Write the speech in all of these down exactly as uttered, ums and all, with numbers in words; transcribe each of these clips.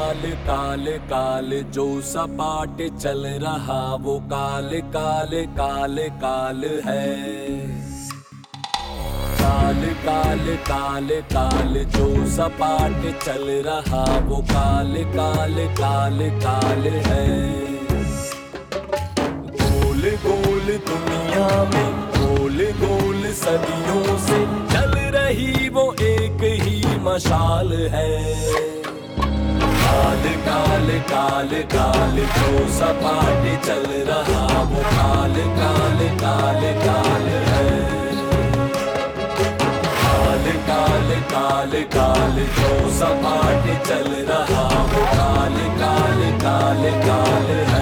काल काल काल जो सपाट चल रहा वो काल काल काल काल है। काल काल काल काल जो सपाट चल रहा वो काल काल काल काल है। गोल गोल दुनिया में गोल गोल सदियों से चल रही वो एक ही मशाल है। काल काल काल काल जो सपाट चल रहा वो काल काल काल काल है। काल काल काल काल जो सपाट चल रहा वो काल काल काल काल है।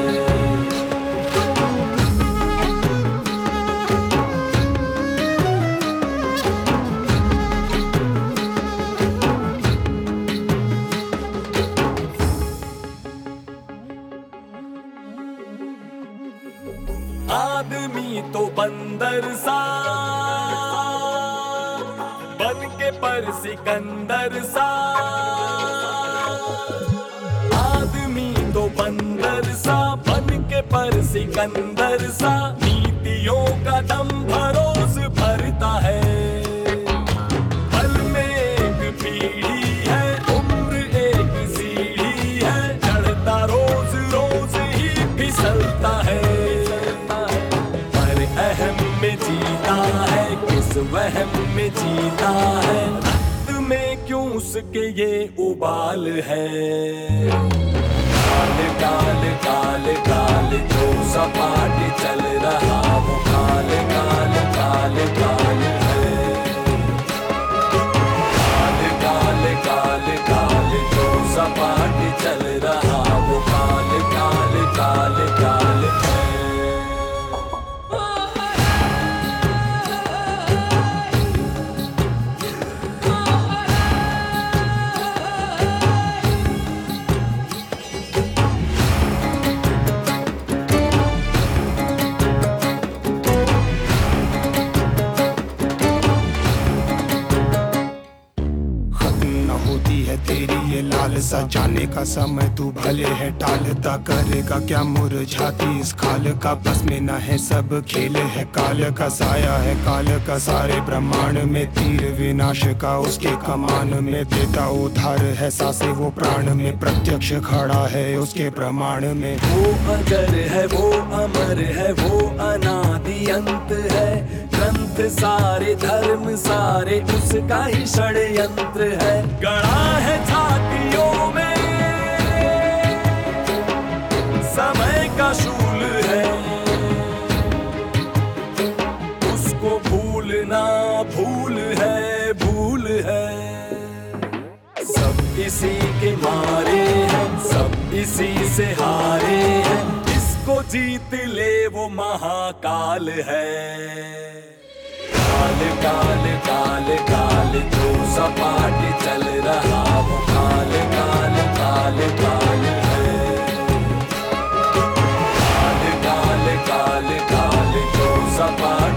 आदमी तो बंदर सा बन के पर सिकंदर सा। आदमी तो बंदर सा बन के पर सिकंदर सा। नीतियों का दम भरोस भरता है। पल में एक पीढ़ी है उम्र एक सीढ़ी है। चढ़ता रोज रोज ही फिसलता है। में जीता है किस वहम में जीता है। रक्त में क्यों उसके ये उबाल है। काल काल काल काल जो सपाट चल रहा वो काल काल काल काल है। काल काल काल काल जो सपाट चल रहा वो काल काल काल काल है। तेरी ये लालसा जाने का समय तू भले है टालता। करेगा क्या मुरझाती इस खाल का। बस में न है सब खेल है काल का। साया है काल का सारे ब्रह्मांड में। तीर विनाश का उसके कमान में। देता उधार है सांसे वो प्राण में। प्रत्यक्ष खड़ा है उसके प्रमाण में। वो अजर है वो अमर है वो अनादि अंत है। ग्रंथ सारे धर्म सारे उसका ही षड्यंत्र है। गड़ा है छातियों में समय का शूल है। उसको भूलना भूल है भूल है। सब इसी के मारे हैं सब इसी से हारे हैं। इसको जीत ले वो महाकाल है। काल काल काल काल जो सपाट चल रहा वो काल काल काल काल है। काल काल काल काल जो सपाट